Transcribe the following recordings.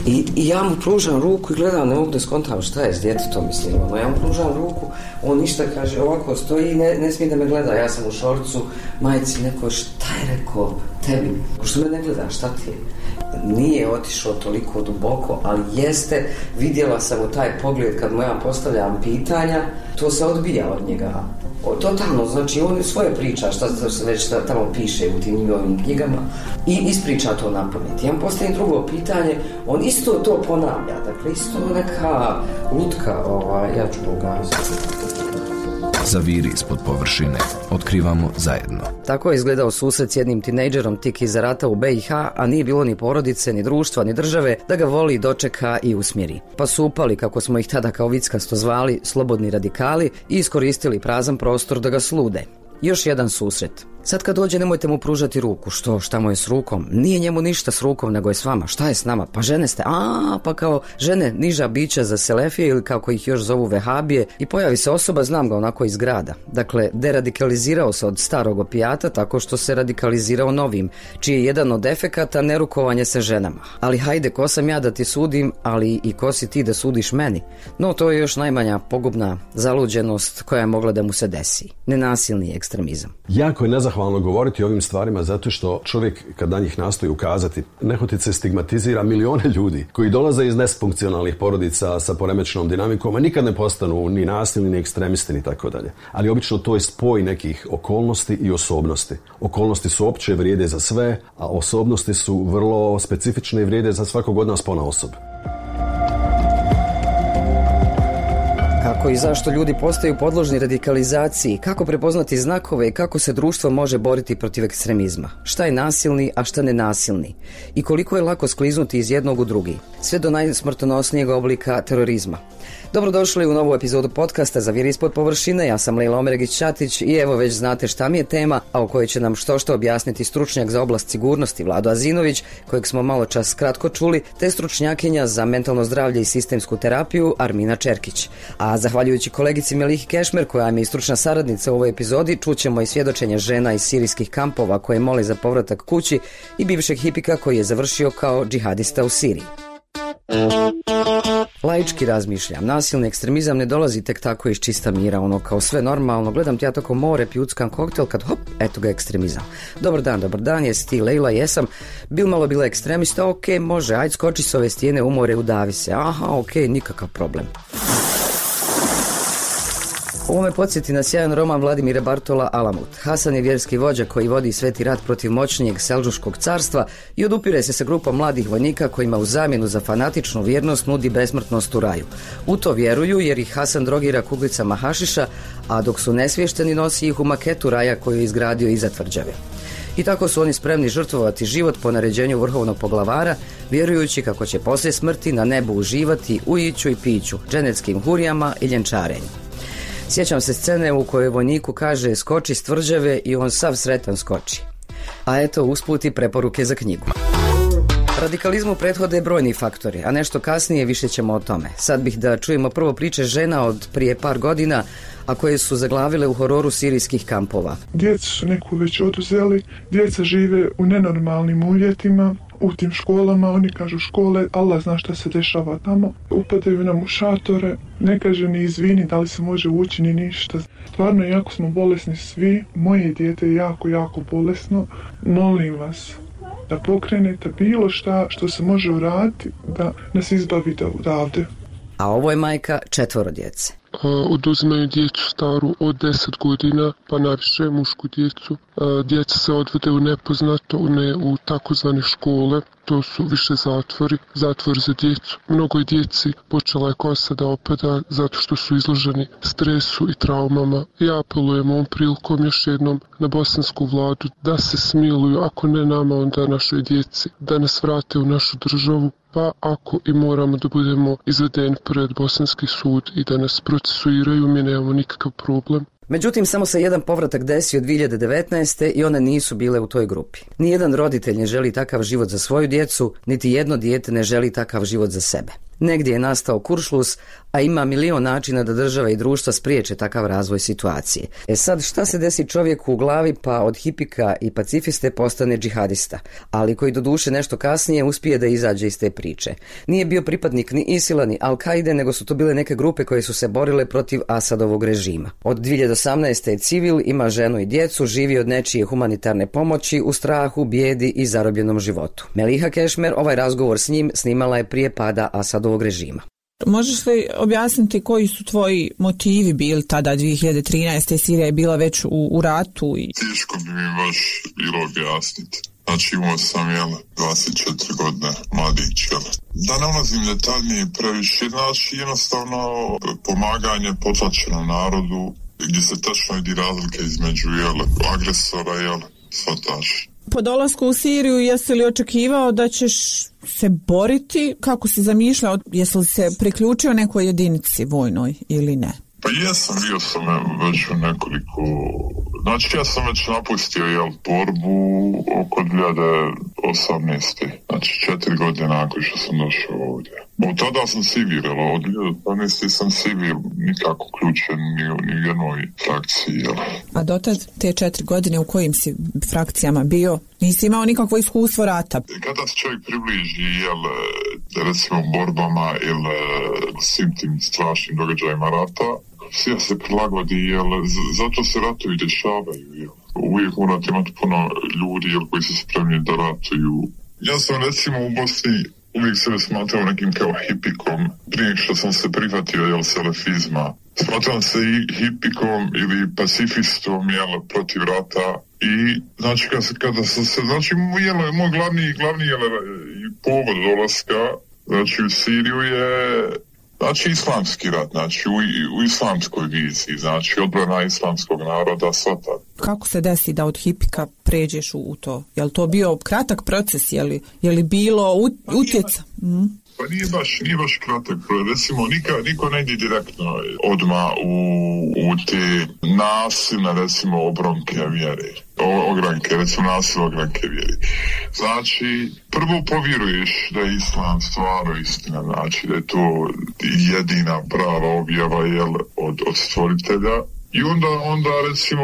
I ja mu pružam ruku i gledam, ne mogu da skontam šta je s djetetom, mislim, ja mu pružam ruku, on ništa, kaže, ovako stoji i ne smije da me gleda, ja sam u šorcu, majici, neko, šta je rekao tebi, što me ne gleda, šta ti je? Nije otišao toliko duboko, ali jeste, vidjela sam u taj pogled kad mu ja postavljam pitanja, to se odbija od njega. Totalno, znači on svoje priča, šta se već tamo piše u tim njegovim knjigama i ispriča to na pamet. Ja mu postavim drugo pitanje, on isto to ponavlja, dakle isto neka lutka, ja ću ga ugaziti. Zaviri ispod površine. Otkrivamo zajedno. Tako je izgledao susret s jednim tinejdžerom tik iza rata u BiH, a nije bilo ni porodice, ni društva, ni države da ga voli, dočeka i usmjeri. Pa su upali, kako smo ih tada kao vickasto zvali, slobodni radikali i iskoristili prazan prostor da ga slude. Još jedan susret. Sad kad dođe nemojte mu pružati ruku. Šta mu je s rukom? Nije njemu ništa s rukom, nego je s vama. Šta je s nama? Pa žene ste. Pa kao žene, niža bića za selefije ili kako ih još zovu vehabije. I pojavi se osoba, znam ga onako iz grada. Dakle, deradikalizirao se od starog opijata tako što se radikalizirao novim, čiji je jedan od efekata nerukovanje sa ženama. Ali hajde, ko sam ja da ti sudim, ali i ko si ti da sudiš meni? No, to je još najmanja pogubna zaluđenost koja je mogla da mu se desi. Nenasilni ekstremizam. Jako je nezahvalno govoriti o ovim stvarima zato što čovjek kad na njih nastoji ukazati nehotice stigmatizira milione ljudi koji dolaze iz nesfunkcionalnih porodica sa poremećenom dinamikom, a nikad ne postanu ni nasilni, ni ekstremisti, ni tako dalje. Ali obično to je spoj nekih okolnosti i osobnosti. Okolnosti su opće, vrijede za sve, a osobnosti su vrlo specifične i vrijede za svakog od nas ponaosob. Kako i zašto ljudi postaju podložni radikalizaciji, kako prepoznati znakove i kako se društvo može boriti protiv ekstremizma. Šta je nasilni, a šta nenasilni? I koliko je lako skliznuti iz jednog u drugi, sve do najsmrtonosnijeg oblika terorizma. Dobrodošli u novu epizodu podcasta Zaviri ispod površine. Ja sam Lejla Omeregić-Ćatić i evo već znate šta mi je tema, a o kojoj će nam što objasniti stručnjak za oblast sigurnosti Vlado Azinović, kojeg smo malo čas kratko čuli, te stručnjakinja za mentalno zdravlje i sistemsku terapiju Armina Čerkić. A zahvaljujući kolegici Melihi Kešmer, koja mi je stručna saradnica u ovoj epizodi, čućemo i svjedočenja žena iz sirijskih kampova koje mole za povratak kući i bivšeg hipika koji je završio kao džihadista u Siriji. Laički razmišljam, nasilni ekstremizam ne dolazi tek tako iz čista mira, ono kao sve normalno, gledam ti ja tako more, pjuckam koktel, kad hop, eto ga ekstremizam. Dobar dan, jesi ti Lejla, jesam, bila ekstremista, ok, može, ajde skoči s ove stijene u more, udavi se, ok, nikakav problem. Ovo me podsjeti na sjajan roman Vladimira Bartola Alamut. Hasan je vjerski vođa koji vodi sveti rat protiv moćnijeg Selđuškog carstva i odupire se sa grupom mladih vojnika kojima u zamjenu za fanatičnu vjernost nudi besmrtnost u raju. U to vjeruju jer ih Hasan drogira kuglicama hašiša, a dok su nesvješteni nosi ih u maketu raja koju je izgradio iza tvrđave. I tako su oni spremni žrtvovati život po naređenju vrhovnog poglavara, vjerujući kako će poslije smrti na nebu uživati u iću i piću, dženeckim hurijama i ljenčarenju. Sjećam se scene u kojoj vojniku kaže skoči s tvrđave i on sav sretan skoči. A eto usput i preporuke za knjigu. Radikalizmu prethode brojni faktori, a nešto kasnije više ćemo o tome. Sad bih da čujemo prvo priče žena od prije par godina, a koje su zaglavile u hororu sirijskih kampova. Djecu su neku već oduzeli, djeca žive u nenormalnim uvjetima, u tim školama, oni kažu škole, Allah zna šta se dešava tamo. Upadaju nam u šatore, ne kaže ni izvini da li se može ući ni ništa. Stvarno, jako smo bolesni svi, moje dijete je jako bolesno. Molim vas da pokrenete bilo što se može uraditi da nas izbavite odavde. A ovo je majka 4 djece. Oduzimaju djecu staru od 10 godina, pa najviše mušku djecu. Djeca se odvode u nepoznato, ne u takozvane škole. To su više zatvori za djecu. Mnogo je djeci počela je kosa da opada zato što su izloženi stresu i traumama. Ja apelujem ovom prilikom još jednom na bosansku vladu da se smiluju, ako ne nama, onda našoj djeci, da nas vrate u našu državu, pa ako i moramo da budemo izvedeni pred bosanski sud i da nas procesuiraju, mi nemamo nikakav problem. Međutim, samo se jedan povratak desio 2019. i one nisu bile u toj grupi. Nijedan roditelj ne želi takav život za svoju djecu, niti jedno dijete ne želi takav život za sebe. Negdje je nastao kuršlus, a ima milion načina da država i društva spriječe takav razvoj situacije. Sad, šta se desi čovjeku u glavi pa od hipika i pacifiste postane džihadista, ali koji doduše nešto kasnije uspije da izađe iz te priče. Nije bio pripadnik ni Isila ni Al-Kaide, nego su to bile neke grupe koje su se borile protiv Asadovog režima. Od 2018. je civil, ima ženu i djecu, živi od nečije humanitarne pomoći u strahu, bijedi i zarobljenom životu. Meliha Kešmer ovaj razgovor s njim snimala je prije pada Asadovog režima. Možeš li objasniti koji su tvoji motivi bili tada 2013. Sirija je bila već u ratu? Teško bi mi baš bilo objasniti. Znači imao sam 24 godine, mladić. Da ne ulazim detaljnije previše, znači jednostavno pomaganje potlačenom narodu gdje se tačno vidi razlike između agresora svataš. Po dolasku u Siriju jesi li očekivao da ćeš se boriti? Kako si zamišljao? Jesi li se priključio nekoj jedinici vojnoj ili ne? Pa jesam, bio sam već u nekoliko... Znači ja sam već napustio borbu oko 2018. Znači 4 godine nakon što sam došao ovdje. Od tada sam civil, od 2018. sam civil, nikako uključen ni u jednoj frakciji. A dotad te 4 godine u kojim si frakcijama bio? Nisi imao nikakvo iskustvo rata? Kada se čovjek približi, recimo borbama ili svim tim strašnim događajima rata, sve se prilagodi, zato se ratovi dešavaju. Uvijek morate imati puno ljudi koji su spremni da ratuju. Ja sam recimo u Bosni uvijek sebe smatrao nekim kao hipikom, prije što sam se prihvatio selefizma. Smatram se i hipikom ili pacifistom protiv rata. I znači kada sam se, znači moj glavni povod dolaska, znači u Siriju je znači islamski rat, znači u islamskoj viziji, znači odbrana islamskog naroda, svata. Kako se desi da od hipika pređeš u to? Je li to bio kratak proces? Je li bilo utjeca? Pa nije baš kratak. Recimo, niko ne ide direktno odmah u te nasilne, recimo, ogranke vjere. Nasilne ogranke vjere. Znači, prvo povjeruješ da je islam stvarno istina, znači da je to jedina prava objava od stvoritelja. I onda recimo,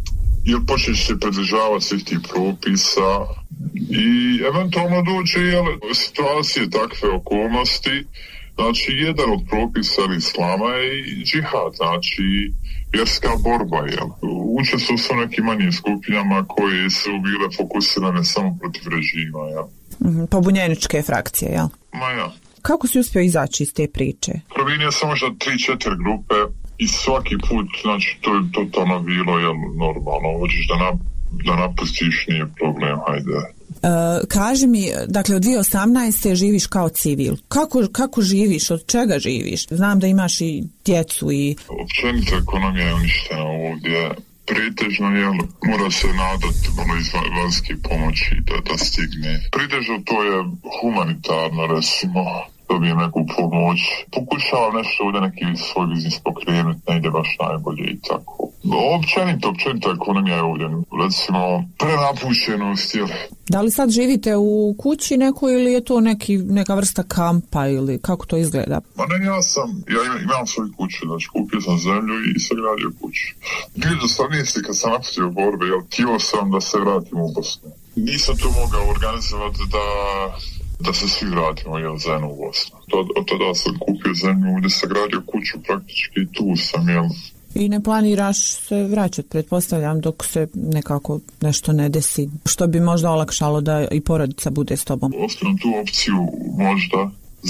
počneš se pridržavati svih tih propisa i eventualno dođe situacije, takve okolnosti. Znači, jedan od propisa islama je i džihad, znači vjerska borba. Učestvovao su nekim manjim skupinama koje su bile fokusirane samo protiv režima. Pobunjeničke frakcije, jel? Ma ja. Kako si uspio izaći iz te priče? Promijenio sam možda 3-4 grupe i svaki put, znači to je totalno bilo normalno. Hoćeš da napustiš, nije problem, hajde. Kaži mi, dakle od 2018. živiš kao civil. Kako živiš? Od čega živiš? Znam da imaš i djecu i... Općenito ekonomija je uništena ovdje. Pretežno mora se nadati iz vanjske pomoći da stigne. Pretežno to je humanitarno, recimo, dobijem neku pomoć. Pokušavam nešto ovdje neki svoj biznis pokrenuti, ne ide baš najbolje i tako. Općenito ekonomija je ovdje, recimo, prenapušenost. Da li sad živite u kući nekoj ili je to neka vrsta kampa ili kako to izgleda? Ma ne, ja imam svoju kuću, znači kupio sam zemlju i sagradio kuću. 2018. kad sam napustio borbe, htio sam da se vratim u Bosnu. Nisam to mogao organizovati da se svi vratimo zajedno u Bosnu. Od tada sam kupio zemlju, ovdje sagradio kuću, praktički tu sam, I ne planiraš se vraćati, pretpostavljam, dok se nekako nešto ne desi, što bi možda olakšalo da i porodica bude s tobom? Ostavim tu opciju možda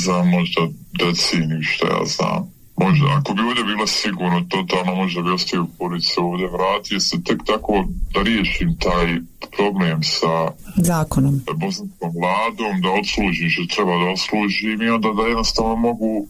deceniju, što ja znam. Možda, ako bi ovdje bilo sigurno, totalno možda bi ostavio porodicu ovdje, vratio se tek tako da riješim taj problem sa zakonom, bosanskom vladom, da odslužim što treba da odslužim i onda da jednostavno mogu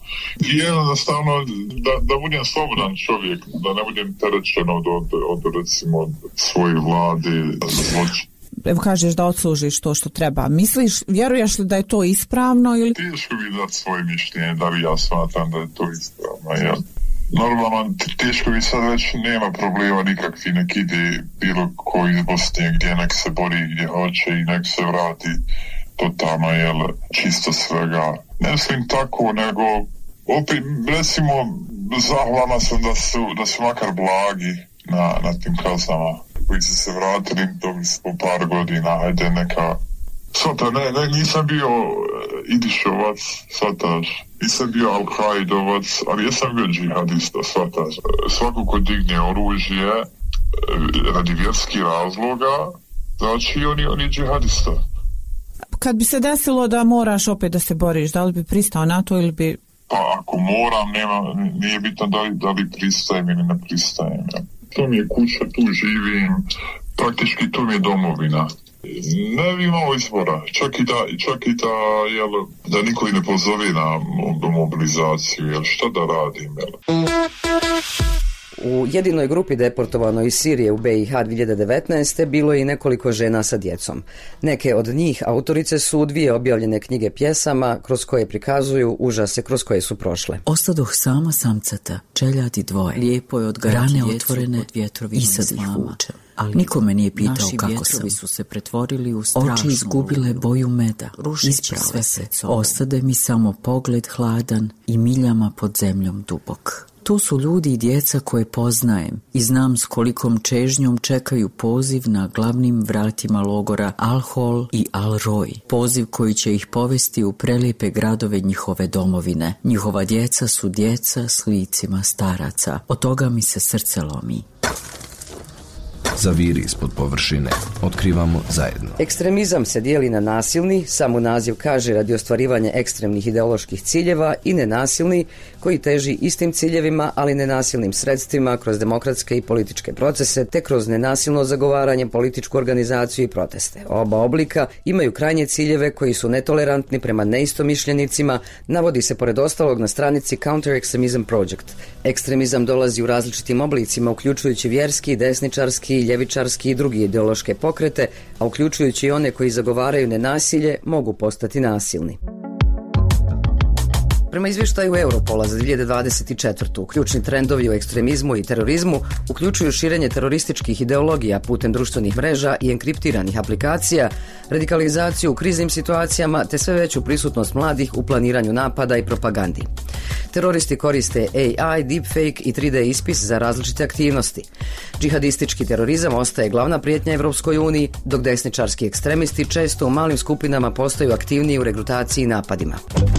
da budem slobodan čovjek, da ne budem terećen od recimo svoje vlade zločina. Evo kažeš da odslužiš to što treba. Vjeruješ li da je to ispravno? Ili... Teško bi dati svoje mišljenje, da li ja smatram da je to ispravno. Normalno, teško bi sad već nema problema nikakvi, nek ide bilo koji iz Bosne gdje nek se bori gdje hoće i nek se vrati totalno, čisto svega. Ne mislim tako, nego opet, recimo, zahvalna sam da su makar blagi na tim kaznama koji su se vratili, dobili smo par godina, hajde neka... Svata, nisam bio Idišovac, svataš, nisam bio Al-Kaidovac, ali jesam bio džihadista, svataš. Svako ko digne oružje radi vjerskih razloga, znači on je džihadista. Kad bi se desilo da moraš opet da se boriš, da li bi pristao na to ili bi... Pa ako moram, nije bitno da li pristajem ili ne pristajem. To mi je kuća, tu živim, praktički to mi je domovina. Ne bi imao izbora, čak i da niko ne pozove na mobilizaciju, jer šta da radim, U jedinoj grupi deportovanoj iz Sirije u BiH 2019. bilo je i nekoliko žena sa djecom. Neke od njih autorice su 2 objavljene knjige pjesama kroz koje prikazuju užase kroz koje su prošle. Ostadoh sama samcata, čeljadi dvoje, lijepo je odgajati rane otvorene pod vjetrovima i sad ih vučem. Ali niko me nije pitao kako sam. Su se pretvorili u strašnu oči izgubile boju meda, isprave se, ostade mi samo pogled hladan i miljama pod zemljom dubok. Tu su ljudi i djeca koje poznajem i znam s kolikom čežnjom čekaju poziv na glavnim vratima logora Al-Hol i Al-Roj. Poziv koji će ih povesti u prelijepe gradove njihove domovine. Njihova djeca su djeca s licima staraca. Od toga mi se srce lomi. Zaviri ispod površine. Otkrivamo zajedno. Ekstremizam se dijeli na nasilni, samo naziv kaže radi ostvarivanja ekstremnih ideoloških ciljeva, i nenasilni koji teži istim ciljevima, ali nenasilnim sredstvima kroz demokratske i političke procese te kroz nenasilno zagovaranje, političku organizaciju i proteste. Oba oblika imaju krajnje ciljeve koji su netolerantni prema neistomišljenicima, navodi se pored ostalog na stranici Counter Extremism Project. Ekstremizam dolazi u različitim oblicima, uključujući vjerski, desničarski, ljevičarski i drugi ideološke pokrete, a uključujući i one koji zagovaraju nenasilje, mogu postati nasilni. Prema izvještaju Europola za 2024. ključni trendovi u ekstremizmu i terorizmu uključuju širenje terorističkih ideologija putem društvenih mreža i enkriptiranih aplikacija, radikalizaciju u kriznim situacijama te sve veću prisutnost mladih u planiranju napada i propagandi. Teroristi koriste AI, deepfake i 3D ispis za različite aktivnosti. Džihadistički terorizam ostaje glavna prijetnja Evropskoj uniji, dok desničarski ekstremisti često u malim skupinama postaju aktivniji u regrutaciji i napadima.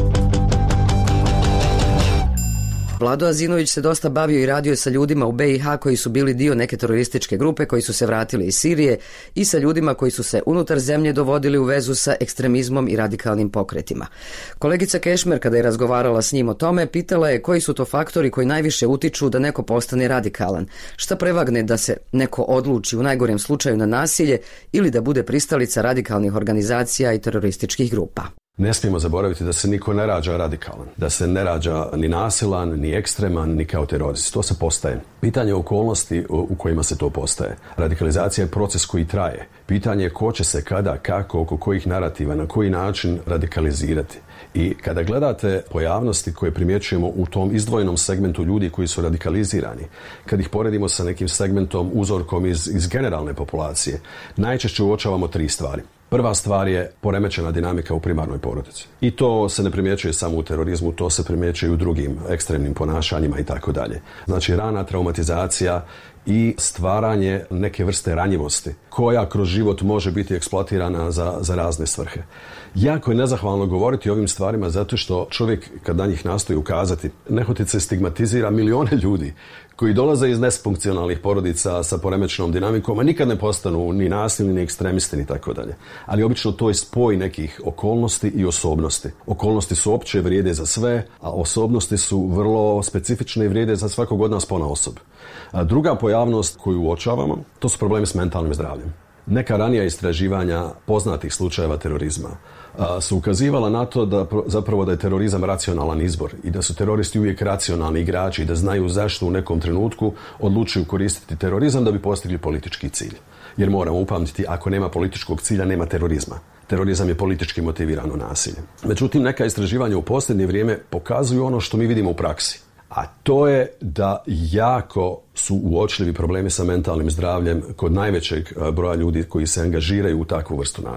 Vlado Azinović se dosta bavio i radio sa ljudima u BiH koji su bili dio neke terorističke grupe koji su se vratili iz Sirije i sa ljudima koji su se unutar zemlje dovodili u vezu sa ekstremizmom i radikalnim pokretima. Kolegica Kešmer, kada je razgovarala s njim o tome, pitala je koji su to faktori koji najviše utiču da neko postane radikalan. Šta prevagne da se neko odluči u najgorem slučaju na nasilje ili da bude pristalica radikalnih organizacija i terorističkih grupa. Ne smijemo zaboraviti da se niko ne rađa radikalan, da se ne rađa ni nasilan, ni ekstreman, ni kao terorist. To se postaje. Pitanje je okolnosti u kojima se to postaje. Radikalizacija je proces koji traje. Pitanje je ko će se kada, kako, oko kojih narativa, na koji način radikalizirati. I kada gledate pojavnosti koje primjećujemo u tom izdvojenom segmentu ljudi koji su radikalizirani, kad ih poredimo sa nekim segmentom, uzorkom iz generalne populacije, najčešće uočavamo 3 stvari. Prva stvar je poremećena dinamika u primarnoj porodici. I to se ne primjećuje samo u terorizmu, to se primjećuje i u drugim ekstremnim ponašanjima i tako dalje. Znači rana traumatizacija i stvaranje neke vrste ranjivosti koja kroz život može biti eksploatirana za razne svrhe. Jako je nezahvalno govoriti o ovim stvarima zato što čovjek kad na njih nastoji ukazati, nehotice stigmatizira milijone ljudi koji dolaze iz nesfunkcionalnih porodica sa poremećenom dinamikom, a nikad ne postanu ni nasilni, ni ekstremisti, ni tako dalje. Ali obično to je spoj nekih okolnosti i osobnosti. Okolnosti su opće, vrijede za sve, a osobnosti su vrlo specifične i vrijede za svakog od nas ponaosob. Druga pojavnost koju uočavamo, to su problemi s mentalnim zdravljem. Neka ranija istraživanja poznatih slučajeva terorizma su ukazivala na to da zapravo da je terorizam racionalan izbor i da su teroristi uvijek racionalni igrači i da znaju zašto u nekom trenutku odlučuju koristiti terorizam da bi postigli politički cilj. Jer moramo upamtiti, ako nema političkog cilja, nema terorizma. Terorizam je politički motivirano nasilje. Međutim, neka istraživanja u posljednje vrijeme pokazuju ono što mi vidimo u praksi. A to je da jako su uočljivi problemi sa mentalnim zdravljem kod najvećeg broja ljudi koji se angažiraju u takvu vrstu nasilja.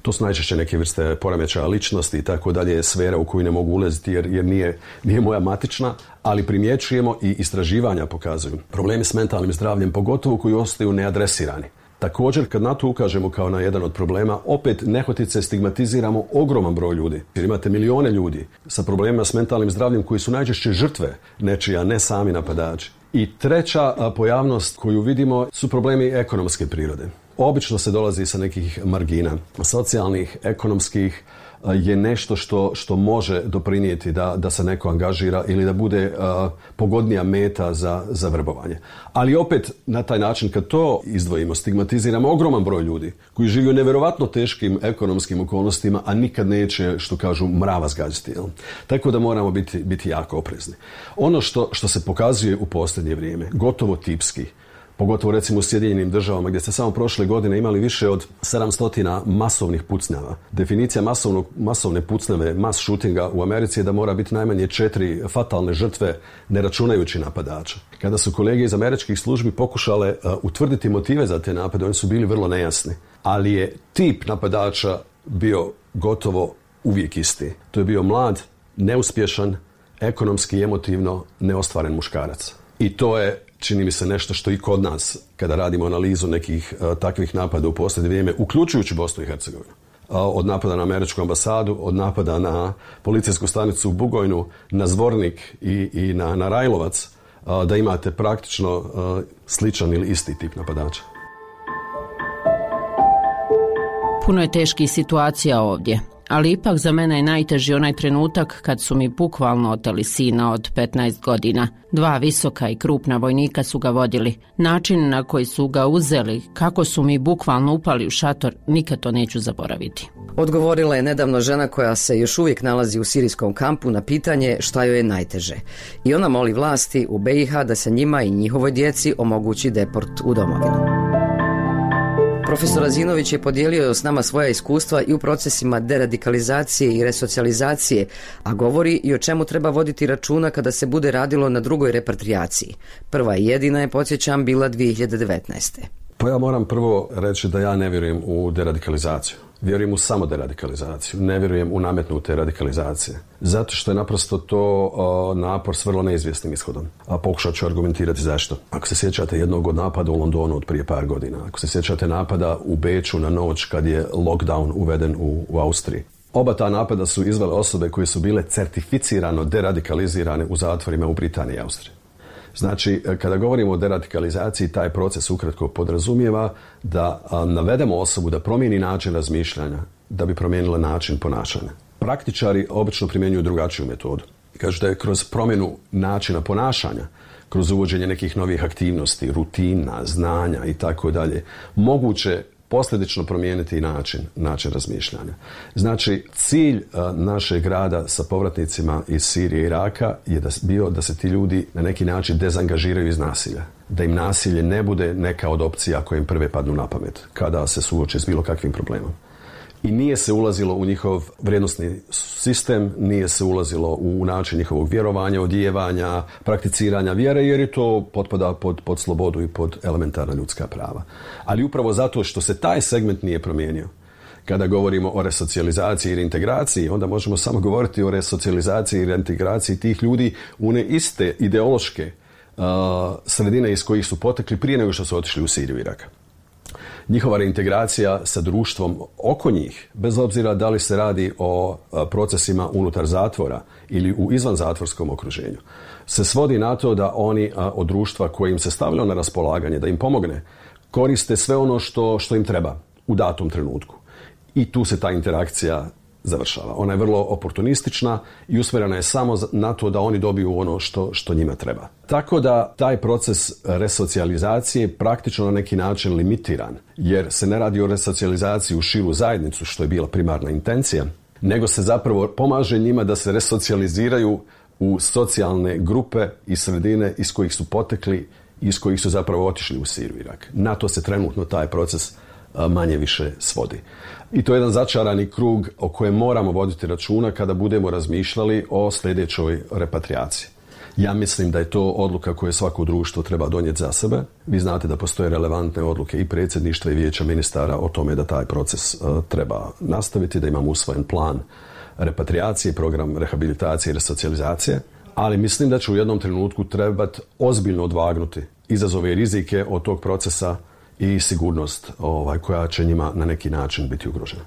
To su najčešće neke vrste poremećaja ličnosti i tako dalje, sfera u koju ne mogu ulaziti jer nije moja matična, ali primjećujemo i istraživanja pokazuju problemi s mentalnim zdravljem, pogotovo koji ostaju neadresirani. Također, kad na to ukažemo kao na jedan od problema, opet nehotice stigmatiziramo ogroman broj ljudi. Jer imate milijone ljudi sa problemima s mentalnim zdravljem koji su najčešće žrtve nečija, ne sami napadači. I treća pojavnost koju vidimo su problemi ekonomske prirode. Obično se dolazi sa nekih margina, socijalnih, ekonomskih, je nešto što može doprinijeti da se neko angažira ili da bude pogodnija meta za vrbovanje. Ali opet na taj način kad to izdvojimo, stigmatiziramo ogroman broj ljudi koji žive u nevjerovatno teškim ekonomskim okolnostima, a nikad neće, što kažu, mrava zgađati. Tako da moramo biti jako oprezni. Ono što se pokazuje u posljednje vrijeme, gotovo tipski, pogotovo recimo u Sjedinjenim državama gdje ste samo prošle godine imali više od 700 masovnih pucnjava. Definicija masovne pucnjave, mass shootinga u Americi je da mora biti najmanje 4 fatalne žrtve, ne računajući napadača. Kada su kolege iz američkih službi pokušale utvrditi motive za te napade, oni su bili vrlo nejasni. Ali je tip napadača bio gotovo uvijek isti. To je bio mlad, neuspješan, ekonomski i emotivno neostvaren muškarac. I to je, čini mi se, nešto što i kod nas, kada radimo analizu nekih takvih napada u posljednje vrijeme, uključujući Bosnu i Hercegovinu, od napada na američku ambasadu, od napada na policijsku stanicu u Bugojnu, na Zvornik i na Rajlovac, da imate praktično sličan ili isti tip napadača. Puno je teških situacija ovdje, ali ipak za mene je najteži onaj trenutak kad su mi bukvalno oteli sina od 15 godina. 2 visoka i krupna vojnika su ga vodili. Način na koji su ga uzeli, kako su mi bukvalno upali u šator, nikad to neću zaboraviti. Odgovorila je nedavno žena koja se još uvijek nalazi u sirijskom kampu na pitanje šta joj je najteže. I ona moli vlasti u BiH da se njima i njihovoj djeci omogući deport u domovinu. Profesor Azinović je podijelio s nama svoja iskustva i u procesima deradikalizacije i resocijalizacije, a govori i o čemu treba voditi računa kada se bude radilo na drugoj repatriaciji. Prva i jedina je, podsjećam, bila 2019. Pa ja moram prvo reći da ja ne vjerujem u deradikalizaciju. Vjerujem u samo deradikalizaciju. Ne vjerujem u nametnute radikalizacije. Zato što je naprosto to napor s vrlo neizvjesnim ishodom. A pokušat ću argumentirati zašto. Ako se sjećate jednog od napada u Londonu od prije par godina, ako se sjećate napada u Beču na noć kad je lockdown uveden u Austriji. Oba ta napada su izvele osobe koje su bile certificirano deradikalizirane u zatvorima u Britaniji i Austriji. Znači, kada govorimo o deradikalizaciji, taj proces ukratko podrazumijeva da navedemo osobu da promijeni način razmišljanja, da bi promijenila način ponašanja. Praktičari obično primjenjuju drugačiju metodu. Kažu da je kroz promjenu načina ponašanja, kroz uvođenje nekih novih aktivnosti, rutina, znanja i tako dalje, moguće posljedično promijeniti i način razmišljanja. Znači, cilj našeg rada sa povratnicima iz Sirije i Iraka je bio da se ti ljudi na neki način dezangažiraju iz nasilja. Da im nasilje ne bude neka od opcija koje im prve padnu na pamet kada se suoče s bilo kakvim problemom. I nije se ulazilo u njihov vrijednosni sistem, nije se ulazilo u način njihovog vjerovanja, odijevanja, prakticiranja vjere, jer je to potpada pod slobodu i pod elementarna ljudska prava. Ali upravo zato što se taj segment nije promijenio, kada govorimo o resocijalizaciji i reintegraciji, onda možemo samo govoriti o resocijalizaciji i reintegraciji tih ljudi u one iste ideološke sredine iz kojih su potekli prije nego što su otišli u Siriju i Irak. Njihova reintegracija sa društvom oko njih, bez obzira da li se radi o procesima unutar zatvora ili u izvanzatvorskom okruženju, se svodi na to da oni od društva koje im se stavljalo na raspolaganje, da im pomogne, koriste sve ono što im treba u datom trenutku. I tu se ta interakcija završava. Ona je vrlo oportunistična i usmjerena je samo na to da oni dobiju ono što njima treba. Tako da taj proces resocijalizacije je praktično na neki način limitiran, jer se ne radi o resocijalizaciji u širu zajednicu, što je bila primarna intencija, nego se zapravo pomaže njima da se resocijaliziraju u socijalne grupe i sredine iz kojih su potekli i iz kojih su zapravo otišli u Siriju i Irak. Na to se trenutno taj proces manje više svodi. I to je jedan začarani krug o kojem moramo voditi računa kada budemo razmišljali o sljedećoj repatriaciji. Ja mislim da je to odluka koju svako društvo treba donijeti za sebe. Vi znate da postoje relevantne odluke i predsjedništva i vijeća ministara o tome da taj proces treba nastaviti, da imamo usvojen plan repatriacije, program rehabilitacije i resocijalizacije, ali mislim da će u jednom trenutku trebati ozbiljno odvagnuti izazove i rizike od tog procesa i sigurnost koja će njima na neki način biti ugrožena.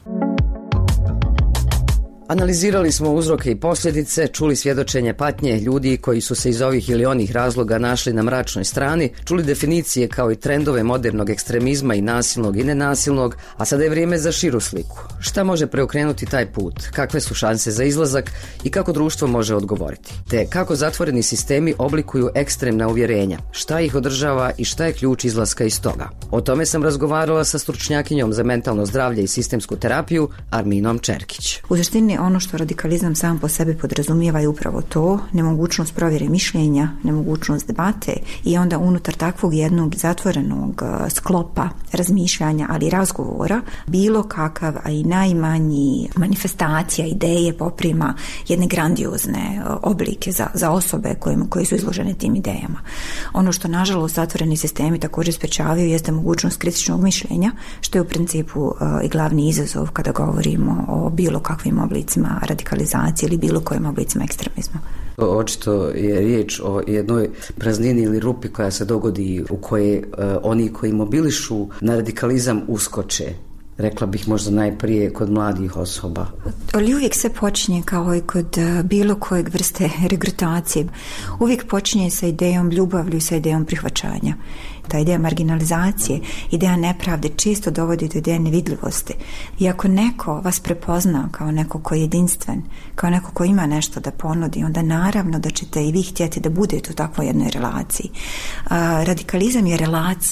Analizirali smo uzroke i posljedice, čuli svjedočenje patnje ljudi koji su se iz ovih ili onih razloga našli na mračnoj strani, čuli definicije kao i trendove modernog ekstremizma i nasilnog i nenasilnog, a sada je vrijeme za širu sliku. Šta može preokrenuti taj put? Kakve su šanse za izlazak i kako društvo može odgovoriti? Te kako zatvoreni sistemi oblikuju ekstremna uvjerenja? Šta ih održava i šta je ključ izlaska iz toga? O tome sam razgovarala sa stručnjakinjom za mentalno zdravlje i sistemsku terapiju Arminom Čerkić. U suštini ono što radikalizam sam po sebi podrazumijeva je upravo to, nemogućnost provjere mišljenja, nemogućnost debate i onda unutar takvog jednog zatvorenog sklopa razmišljanja, ali i razgovora, bilo kakav, a i najmanji manifestacija, ideje poprima jedne grandiozne oblike za osobe koje su izložene tim idejama. Ono što nažalost zatvoreni sistemi također sprečavaju jeste mogućnost kritičnog mišljenja, što je u principu i glavni izazov kada govorimo o bilo kakvim oblicima radikalizacije ili bilo kojim oblicima ekstremizma. Očito je riječ o jednoj praznini ili rupi koja se dogodi u kojoj oni koji mobilišu na radikalizam uskoče. Rekla bih možda najprije kod mladih osoba. Ali uvijek se počinje kao i kod bilo kojeg vrste regrutacije. Uvijek počinje sa idejom ljubavlju i sa idejom prihvaćanja. Ta ideja marginalizacije, ideja nepravde često dovodi do ideje nevidljivosti. I ako neko vas prepozna kao neko koji je jedinstven, kao neko koji ima nešto da ponudi, onda naravno da ćete i vi htjeti da budete u takvoj jednoj relaciji. Radikalizam je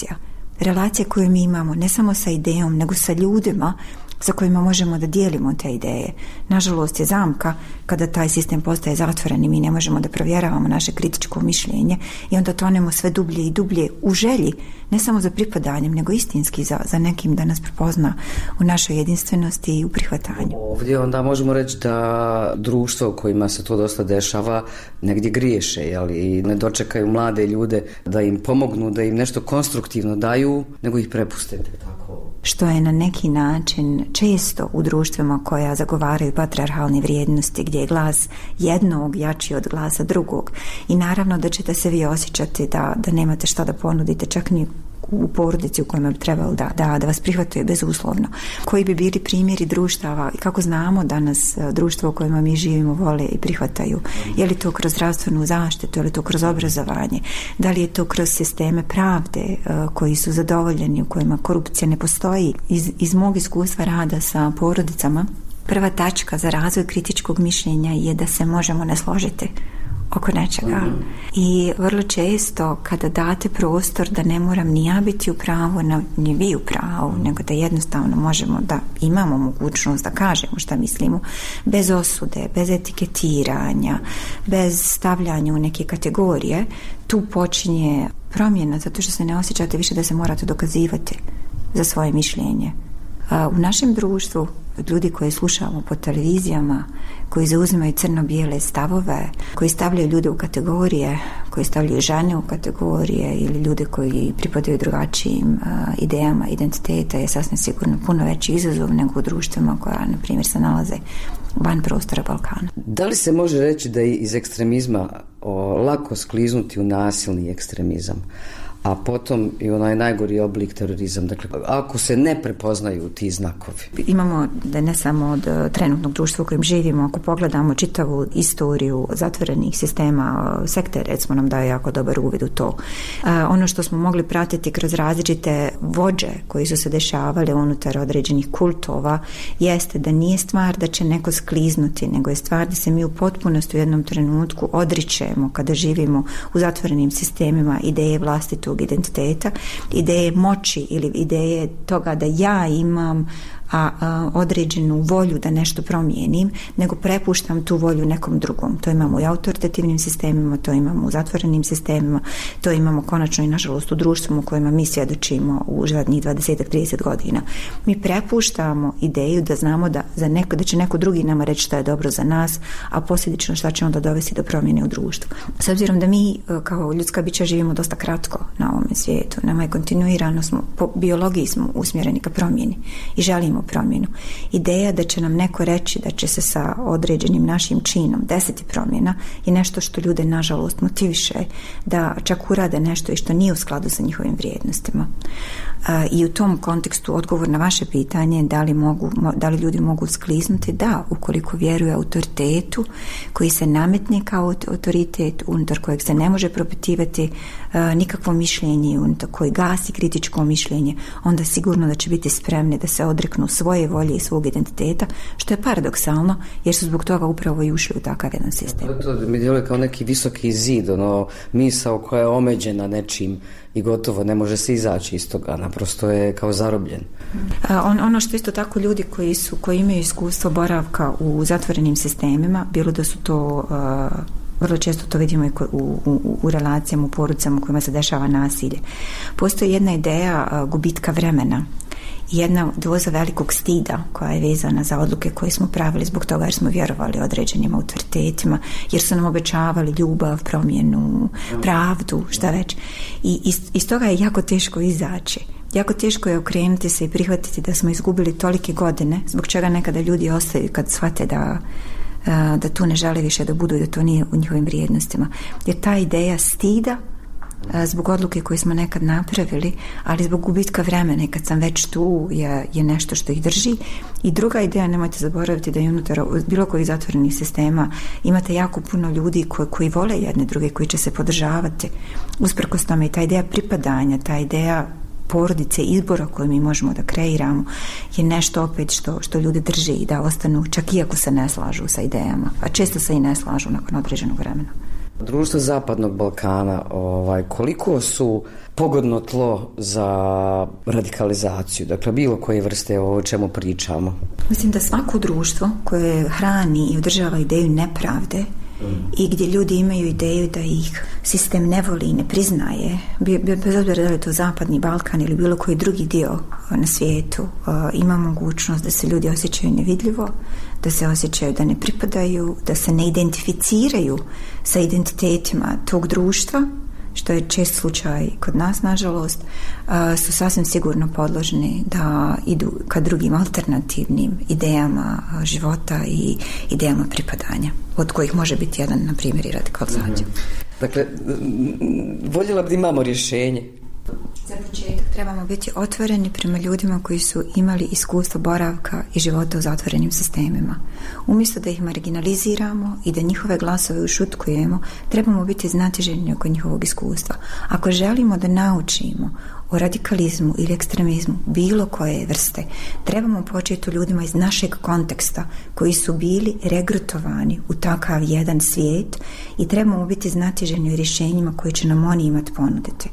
relacija koju mi imamo ne samo sa idejom, nego sa ljudima sa kojima možemo da dijelimo te ideje. Nažalost je zamka kada taj sistem postaje zatvoren i mi ne možemo da provjeravamo naše kritičko mišljenje i onda tonemo sve dublje i dublje u želji, ne samo za pripadanjem, nego istinski za nekim da nas prepozna u našoj jedinstvenosti i u prihvatanju. Ovdje onda možemo reći da društvo u kojima se to dosta dešava negdje griješe, i ne dočekaju mlade ljude da im pomognu, da im nešto konstruktivno daju, nego ih prepuste tako. Što je na neki način često u društvima koja zagovaraju patrijarhalne vrijednosti, gdje je glas jednog jači od glasa drugog. I naravno da ćete se vi osjećati da nemate šta da ponudite, čak ni u porodici u kojima bi trebalo da vas prihvatuje bezuslovno. Koji bi bili primjeri društava i kako znamo danas društvo u kojima mi živimo vole i prihvataju? Je li to kroz zdravstvenu zaštitu, je li to kroz obrazovanje? Da li je to kroz sisteme pravde koji su zadovoljeni, u kojima korupcija ne postoji? Iz mog iskustva rada sa porodicama, prva tačka za razvoj kritičkog mišljenja je da se možemo ne složiti oko nečega. I vrlo često kada date prostor da ne moram ni ja biti u pravu, ni vi u pravu, nego da jednostavno možemo da imamo mogućnost da kažemo šta mislimo, bez osude, bez etiketiranja, bez stavljanja u neke kategorije, tu počinje promjena, zato što se ne osjećate više da se morate dokazivati za svoje mišljenje. U našem društvu, ljudi koji slušamo po televizijama, koji zauzimaju crno-bijele stavove, koji stavljaju ljude u kategorije, koji stavljaju žene u kategorije ili ljude koji pripadaju drugačijim idejama identiteta, je sasvim sigurno puno veći izazov nego u društvima koja, na primjer, se nalaze van prostora Balkana. Da li se može reći da je iz ekstremizma lako skliznuti u nasilni ekstremizam, a potom i onaj najgori oblik terorizam? Dakle, ako se ne prepoznaju ti znakovi. Imamo da ne samo od trenutnog društva u kojem živimo, ako pogledamo čitavu istoriju zatvorenih sistema, sekte recimo nam daje jako dobar uvid u to. Ono što smo mogli pratiti kroz različite vođe koji su se dešavali unutar određenih kultova jeste da nije stvar da će neko skliznuti, nego je stvar da se mi u potpunosti u jednom trenutku odričemo kada živimo u zatvorenim sistemima ideje vlastitog identiteta, ideje moći ili ideje toga da ja imam određenu volju da nešto promijenim, nego prepuštam tu volju nekom drugom. To imamo i autoritativnim sistemima, to imamo u zatvorenim sistemima, to imamo konačno i nažalost u društvu u kojima mi svjedočimo u zadnjih 20-30 godina. Mi prepuštamo ideju da znamo da će neko drugi nama reći šta je dobro za nas, a posljedično šta će onda dovesti do promjene u društvu. S obzirom da mi kao ljudska bića živimo dosta kratko na ovome svijetu, nama je kontinuirano, po biologiji smo usmjereni ka promjeni i želimo promjenu. Ideja da će nam neko reći da će se sa određenim našim činom desiti promjena je nešto što ljude nažalost motiviše da čak urade nešto i što nije u skladu sa njihovim vrijednostima. I u tom kontekstu odgovor na vaše pitanje da li ljudi mogu skliznuti, da, ukoliko vjeruje autoritetu koji se nametne kao autoritet, unutar kojeg se ne može propitivati nikakvo mišljenje, unutar koji gasi kritičko mišljenje, onda sigurno da će biti spremni da se odreknu svoje volje i svog identiteta, što je paradoksalno jer su zbog toga upravo i ušli u takav jedan sistem. To mi djeluje kao neki visoki zid, misao koja je omeđena nečim i gotovo ne može se izaći iz toga, naprosto je kao zarobljen. Ono što isto tako ljudi koji imaju iskustvo boravka u zatvorenim sistemima, bilo da su to vrlo često to vidimo i u relacijama, u porodicama u kojima se dešava nasilje. Postoji jedna ideja gubitka vremena, jedna doza velikog stida koja je vezana za odluke koje smo pravili zbog toga jer smo vjerovali određenim autoritetima, jer su nam obećavali ljubav, promjenu, pravdu, šta već. I iz toga je jako teško izaći. Jako teško je okrenuti se i prihvatiti da smo izgubili tolike godine, zbog čega nekada ljudi ostaju kad shvate da tu ne žele više da budu i da to nije u njihovim vrijednostima. Jer ta ideja stida zbog odluke koje smo nekad napravili, ali zbog gubitka vremena i kad sam već tu je nešto što ih drži. I druga ideja, nemojte zaboraviti da i unutar bilo kojih zatvorenih sistema imate jako puno ljudi koji vole jedne druge, koji će se podržavati usprkos tome. I ta ideja pripadanja, ta ideja porodice, izbora koje mi možemo da kreiramo je nešto opet što ljudi drži i da ostanu čak iako se ne slažu sa idejama, a često se i ne slažu nakon određenog vremena. Društvo Zapadnog Balkana, koliko su pogodno tlo za radikalizaciju, dakle bilo koje vrste o čemu pričamo? Mislim da svako društvo koje hrani i održava ideju nepravde i gdje ljudi imaju ideju da ih sistem ne voli i ne priznaje, bez obzira da li je to Zapadni Balkan ili bilo koji drugi dio na svijetu, ima mogućnost da se ljudi osjećaju nevidljivo, da se osjećaju da ne pripadaju, da se ne identificiraju sa identitetima tog društva, što je čest slučaj kod nas, nažalost, su sasvim sigurno podložni da idu ka drugim alternativnim idejama života i idejama pripadanja, od kojih može biti jedan, na primjer, i radikalizacija. Dakle, voljela bi da imamo rješenje. Za početak trebamo biti otvoreni prema ljudima koji su imali iskustvo boravka i života u zatvorenim sistemima. Umjesto da ih marginaliziramo i da njihove glasove ušutkujemo, trebamo biti znatiželjni oko njihovog iskustva. Ako želimo da naučimo o radikalizmu ili ekstremizmu bilo koje vrste, trebamo početi u ljudima iz našeg konteksta koji su bili regrutovani u takav jedan svijet i trebamo biti znatiželjni u rješenjima koje će nam oni imati ponuditi.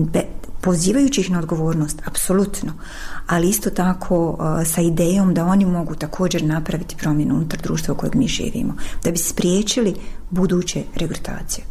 Pozivajući ih na odgovornost, apsolutno, ali isto tako sa idejom da oni mogu također napraviti promjenu unutar društva u kojeg mi živimo, da bi spriječili buduće regrutacije.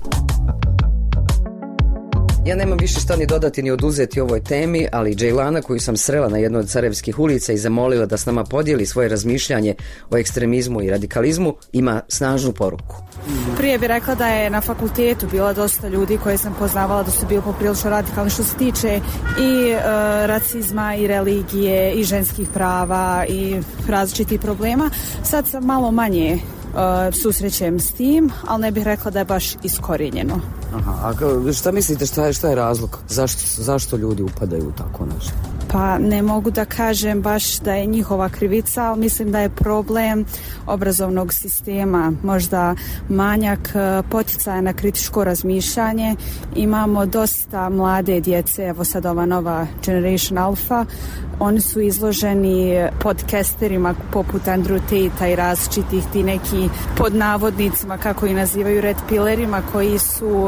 Ja nemam više šta ni dodati ni oduzeti ovoj temi, ali Džejlana, koju sam srela na jednoj od Sarajevskih ulica i zamolila da s nama podijeli svoje razmišljanje o ekstremizmu i radikalizmu, ima snažnu poruku. Prije bih rekla da je na fakultetu bilo dosta ljudi koje sam poznavala da su bili poprilično radikalni što se tiče i racizma i religije i ženskih prava i različitih problema. Sad sam malo manje susrećem s tim, ali ne bih rekla da je baš iskorijenjeno. Aha, a šta mislite, šta je razlog? Zašto ljudi upadaju u tako nešto? Pa ne mogu da kažem baš da je njihova krivica, ali mislim da je problem obrazovnog sistema, možda manjak poticaja na kritičko razmišljanje. Imamo dosta mlade djece, evo sad ova nova Generation Alpha, oni su izloženi podcasterima poput Andrew Tate-a i različitih ti neki pod navodnicima, kako i nazivaju, red pillerima, koji su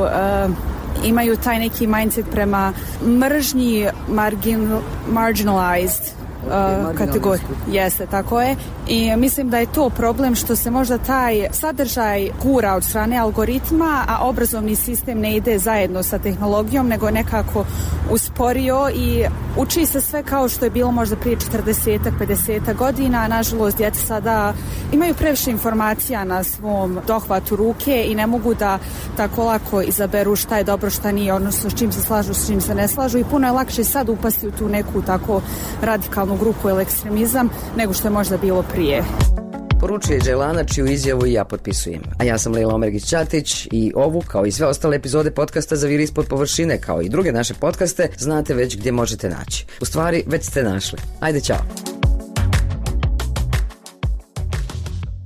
imaju taj neki mindset prema mržnji marginalized kategoriju. Jeste, tako je. I mislim da je to problem što se možda taj sadržaj gura od strane algoritma, a obrazovni sistem ne ide zajedno sa tehnologijom, nego nekako usporio i uči se sve kao što je bilo možda prije 40-50 godina. Nažalost, djeca sada imaju previše informacija na svom dohvatu ruke i ne mogu da tako lako izaberu šta je dobro, šta nije, odnosno s čim se slažu, s čim se ne slažu, i puno je lakše sad upasti u tu neku tako radikalnu grupu ili ekstremizam nego što je možda bilo prije. Poručuje Đelana, čiju izjavu i ja potpisujem. A ja sam Lejla Omergić-Ćatić i ovu, kao i sve ostale epizode podcasta Zaviri ispod površine, kao i druge naše podcaste, znate već gdje možete naći. U stvari, već ste našli. Ajde, čao!